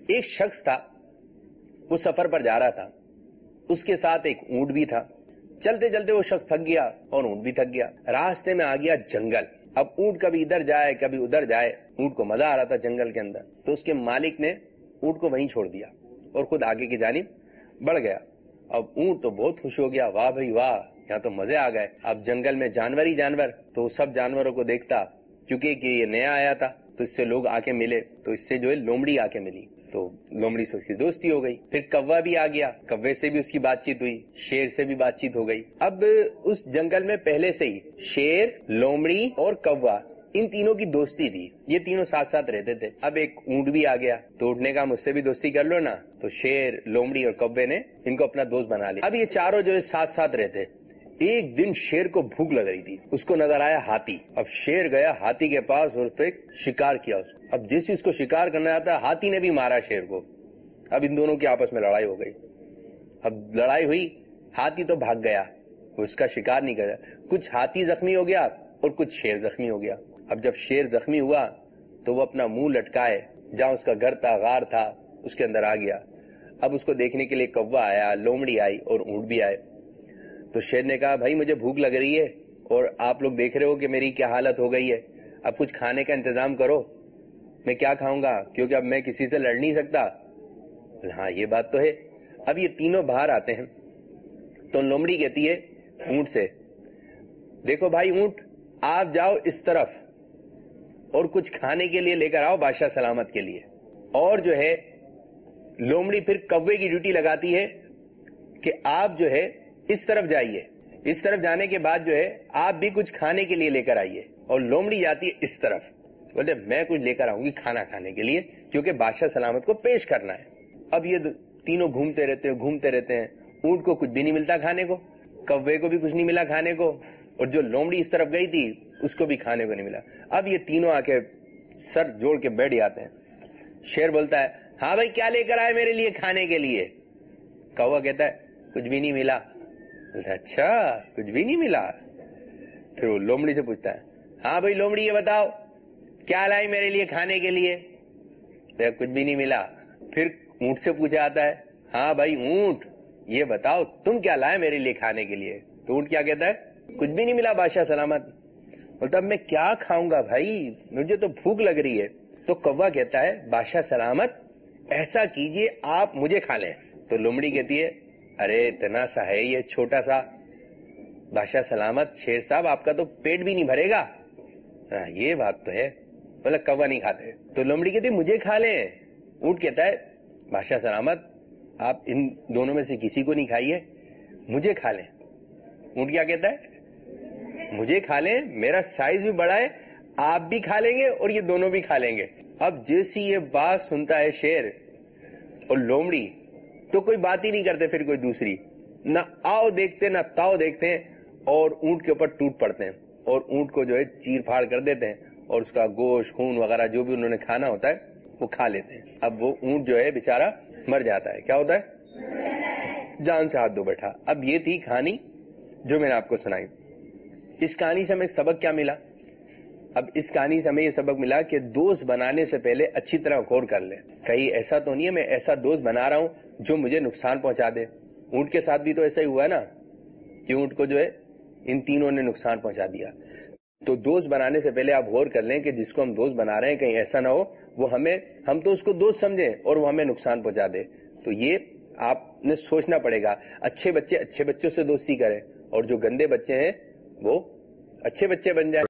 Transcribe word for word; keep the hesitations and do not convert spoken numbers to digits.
ایک شخص تھا، وہ سفر پر جا رہا تھا، اس کے ساتھ ایک اونٹ بھی تھا. چلتے چلتے وہ شخص تھک گیا اور اونٹ بھی تھک گیا. راستے میں آ گیا جنگل. اب اونٹ کبھی ادھر جائے کبھی ادھر جائے، اونٹ کو مزہ آ رہا تھا جنگل کے اندر. تو اس کے مالک نے اونٹ کو وہیں چھوڑ دیا اور خود آگے کی جانب بڑھ گیا. اب اونٹ تو بہت خوش ہو گیا، واہ بھائی واہ، یہاں تو مزے آ گئے. اب جنگل میں جانور ہی جانور، تو سب جانوروں کو دیکھتا، کیونکہ کہ یہ نیا آیا تھا تو اس سے لوگ آ کے ملے، تو اس سے جو ہے لومڑی آ کے ملی، تو لومڑی سے اس کی دوستی ہو گئی. پھر کوا بھی آ گیا، کوے سے بھی اس کی بات چیت ہوئی، شیر سے بھی بات چیت ہو گئی. اب اس جنگل میں پہلے سے ہی شیر، لومڑی اور کوا، ان تینوں کی دوستی تھی. یہ تینوں ساتھ ساتھ رہتے تھے. اب ایک اونٹ بھی آ گیا تو اونٹ نے کہا مجھ سے بھی دوستی کر لو نا، تو شیر، لومڑی اور کوے نے ان کو اپنا دوست بنا لیا. اب یہ چاروں جو ہے ساتھ ساتھ رہتے. ایک دن شیر کو بھوک لگ رہی تھی، اس کو نظر آیا ہاتھی. اب شیر گیا ہاتھی کے پاس اور اس پہ شکار کیا. اس اب جس اس کو شکار کرنا آتا، ہاتھی نے بھی مارا شیر کو. اب ان دونوں کی آپس میں لڑائی ہو گئی. اب لڑائی ہوئی، ہاتھی تو بھاگ گیا، وہ اس کا شکار نہیں کرا. کچھ ہاتھی زخمی ہو گیا اور کچھ شیر زخمی ہو گیا. اب جب شیر زخمی ہوا تو وہ اپنا منہ لٹکائے جہاں اس کا گھر تھا، غار تھا، اس کے اندر آ گیا. اب اس کو دیکھنے کے لیے کوا آیا، لومڑی آئی اور اونٹ بھی آئے. تو شیر نے کہا بھائی مجھے بھوک لگ رہی ہے اور آپ لوگ دیکھ رہے ہو کہ میری کیا حالت ہو گئی ہے، اب کچھ کھانے کا انتظام کرو. میں کیا کھاؤں گا کیونکہ اب میں کسی سے لڑ نہیں سکتا. ہاں یہ بات تو ہے. اب یہ تینوں باہر آتے ہیں تو لومڑی کہتی ہے اونٹ سے، دیکھو بھائی اونٹ، آپ جاؤ اس طرف اور کچھ کھانے کے لیے لے کر آؤ بادشاہ سلامت کے لیے. اور جو ہے لومڑی پھر کوے کی ڈیوٹی لگاتی ہے کہ آپ جو ہے اس طرف جائیے، اس طرف جانے کے بعد جو ہے آپ بھی کچھ کھانے کے لیے لے کر آئیے. اور لومڑی جاتی ہے اس طرف، بولے میں کچھ لے کر آؤں گی کھانا کھانے کے لیے کیونکہ بادشاہ سلامت کو پیش کرنا ہے. اب یہ تینوں گھومتے رہتے ہیں گھومتے رہتے ہیں. اونٹ کو کچھ بھی نہیں ملتا کھانے کو، کوے کو بھی کچھ نہیں ملا کھانے کو، اور جو لومڑی اس طرف گئی تھی اس کو بھی کھانے کو نہیں ملا. اب یہ تینوں آ کے سر جوڑ کے بیٹھ جاتے ہیں. شیر بولتا ہے ہاں بھائی کیا لے کر آئے میرے لیے کھانے کے لیے؟ کوا کہتا ہے کچھ بھی نہیں ملا. اچھا کچھ بھی نہیں ملا؟ پھر وہ لومڑی سے پوچھتا ہے ہاں بھائی لومڑی یہ بتاؤ کیا لائی میرے لیے کھانے کے لیے؟ کچھ بھی نہیں ملا. پھر اونٹ سے پوچھا آتا ہے ہاں بھائی اونٹ یہ بتاؤ تم کیا لائے میرے لیے کھانے کے لیے؟ تو اونٹ کیا کہتا ہے کچھ بھی نہیں ملا بادشاہ سلامت. بولتا اب میں کیا کھاؤں گا بھائی، مجھے تو بھوک لگ رہی ہے. تو کوا کہتا ہے بادشاہ سلامت ایسا کیجئے آپ مجھے کھا لیں. تو لومڑی کہتی ہے ارے اتنا سا ہے یہ چھوٹا سا، بادشاہ سلامت شیر صاحب آپ کا تو پیٹ بھی نہیں بھرے گا. یہ بات تو ہے. بولا کوا نہیں کھاتے. تو لومڑی کہتی ہے مجھے کھا لیں. اونٹ کہتا ہے بادشاہ سلامت آپ ان دونوں میں سے کسی کو نہیں کھائیے، مجھے کھا لیں. اونٹ کیا کہتا ہے مجھے کھا لیں، میرا سائز بھی بڑا ہے، آپ بھی کھا لیں گے اور یہ دونوں بھی کھا لیں گے. اب جیسی یہ بات سنتا ہے شیر اور لومڑی تو کوئی بات ہی نہیں کرتے پھر کوئی دوسری، نہ آؤ دیکھتے نہ تاؤ دیکھتے ہیں اور اونٹ کے اوپر ٹوٹ پڑتے ہیں اور اونٹ کو جو ہے چیر پھاڑ کر دیتے ہیں اور اس کا گوشت خون وغیرہ جو بھی انہوں نے کھانا ہوتا ہے وہ کھا لیتے ہیں. اب وہ اونٹ جو ہے بیچارہ مر جاتا ہے. کیا ہوتا ہے؟ جان سے ہاتھ دھو بیٹھا. اب یہ تھی کہانی جو میں نے آپ کو سنائی. اس کہانی سے ہمیں سبق کیا ملا؟ اب اس کہانی سے ہمیں یہ سبق ملا کہ دوست بنانے سے پہلے اچھی طرح غور کر لیں، کہیں ایسا تو نہیں ہے میں ایسا دوست بنا رہا ہوں جو مجھے نقصان پہنچا دے. اونٹ کے ساتھ بھی تو ایسا ہی ہوا ہے نا کہ اونٹ کو جو ہے ان تینوں نے نقصان پہنچا دیا. تو دوست بنانے سے پہلے آپ غور کر لیں کہ جس کو ہم دوست بنا رہے ہیں کہیں ایسا نہ ہو وہ ہمیں ہم تو اس کو دوست سمجھیں اور وہ ہمیں نقصان پہنچا دے. تو یہ آپ نے سوچنا پڑے گا. اچھے بچے اچھے بچوں سے دوستی کریں اور جو گندے بچے ہیں وہ اچھے بچے بن جائیں.